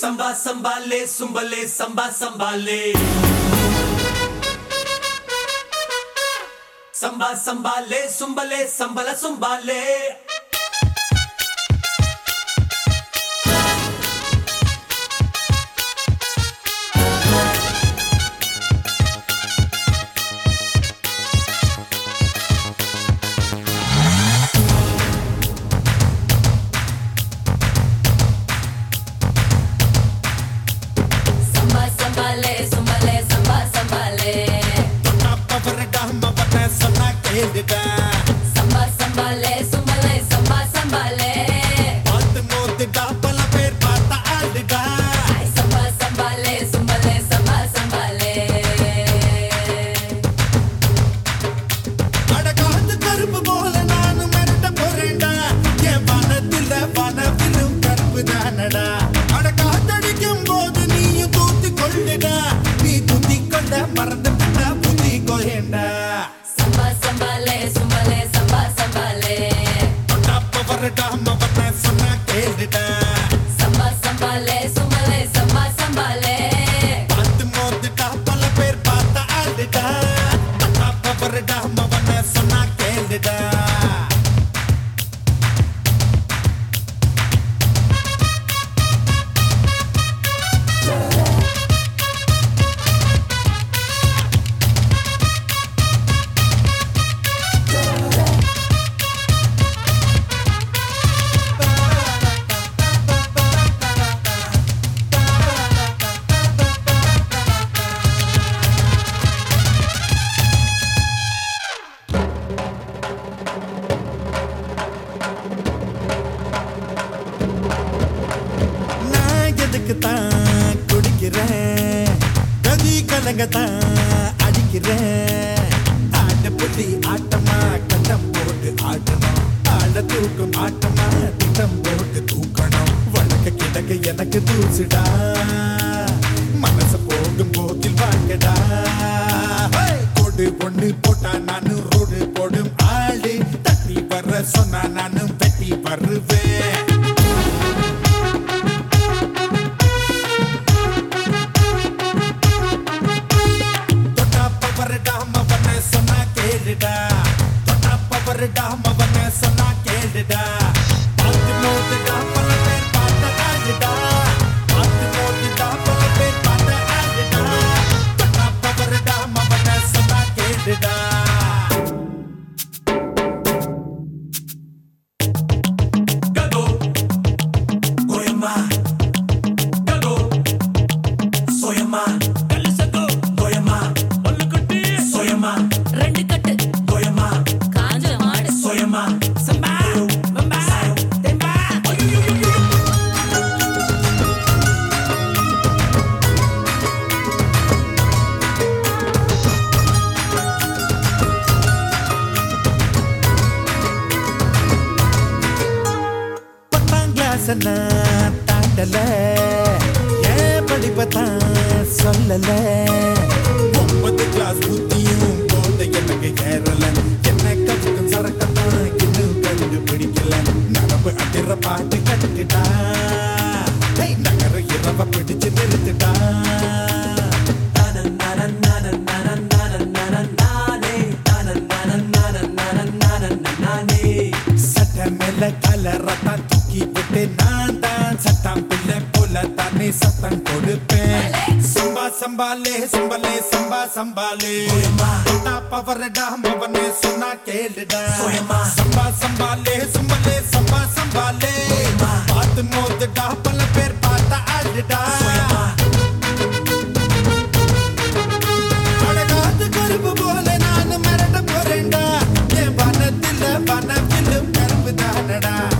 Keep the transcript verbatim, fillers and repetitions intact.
Samba sambale sumbale samba sambale Samba sambale sumbale sambala sumbale Samba sambale sumbale samba sambale பாத்து மோதிடா பல பேர் பார்த்த ஆடுடா samba sambale sumbale samba sambale அடகாத்து கருப்பு போல நானும் மிரட்ட போறேன்டா என் வானத்துல வானவிலும் கருப்பு தானடா அடகாத்தடிக்கும் போது நீயும் தூத்தி கொள்ளுடா நீ தூத்தி கொண்ட மறந்து விட்டா புத்தி கோயேண்டா samba sambale sumbale samba sambale அப்ப வரடா மவன சொன்னா கேளுடா samba sambale sumbale samba sambale பாத்து மோதிடா பல பேர் பார்த்த ஆடுடா அப்ப வரடா மவன சொன்னா கேளுடா தான் குடிக்கிறேன் கதி கலங்கத்தான் அடிக்கிறேன் ஆட்ட புள்ளி ஆட்டமா கட்டம் போட்டு ஆட்டணும் ஆட தூக்கும் ஆட்டமா திட்டம் போட்டு தூக்கணும் வழக்க கிடக்க எனக்கு தூசுடா மனச போகும் போக்கில் வாங்கடா கொடு பொண்ணு போட்டா நானு ரோடு போடும் ஆளு தட்டி வர சொன்னா நானும் தட்டி வருவேன் சொன்னா கேளுடா தொட்டப்ப வரடா மவன சொன்னா கேளுடா பாத்து மோதுடா பல பேர் பார்த்த ஆளுடா பாத்து மோதுடா பல பேர் பார்த்த ஆளுடா தொட்டப்ப வரடா மவன சொன்னா கேளுடா Gago Goyama Gago Soyama Kalisago Goyama Ollukutti Soyama ரெண்டு கட்டு Goyama காஞ்ச மாடு Soyama சம்பா பம்பா தெம்பா பத்தாம் கிளாஸ் நான் தாண்டல ஏன் படிப்பத்தான் சொல்லல ஒன்பது கிளாஸ் புத்தியும் போத எனக்கு ஏறல என்ன கவுக்கும் சரக்கத்தான் இன்னும் கண்டுபிடிக்கல நரம்பு அதிர பாட்டு கட்டுடா நகர இரவ பிடிச்சு நிறுத்துடா சட்டம் மேல கலரத்தான் தூக்கி விட்டு நான் தான் சட்டம் பிள்ளை போல தானே சத்தம் கொடுப்பேன் சம்பா சம்பாலே சம்பலே சம்பா சம்பாலே பவரடா மவனே சொன்னா கேளுடா சம்பா சம்பாலே சம்பலே சம்பா சம்பாலே பார்த்து மோதுடா பல பேர் பார்த்த ஆளுடா அடகாத்து கருப்பு போல நானும் மிரட்ட போறேன்டா என் வனத்துல வனவிலும் கருப்பு தானடா